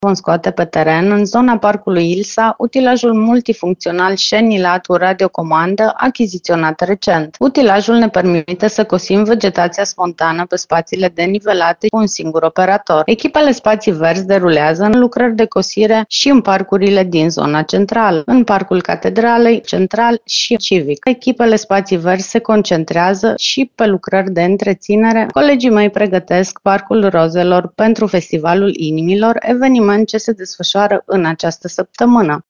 vom scoate pe teren, în zona parcului Ilsa, utilajul multifuncțional Shenilat cu radiocomandă achiziționat recent. Utilajul ne permite să cosim vegetația spontană pe spațiile denivelate cu un singur operator. Echipele Spații Verzi derulează în lucrări de cosire și în parcurile din zona centrală, în Parcul Catedralei, Central și Civic. Echipele Spații Verzi se concentrează și pe lucrări de întreținere. Colegii mei pregătesc Parcul Rozelor pentru Festivalul Inimilor, eveniment ce se desfășoară în această săptămână.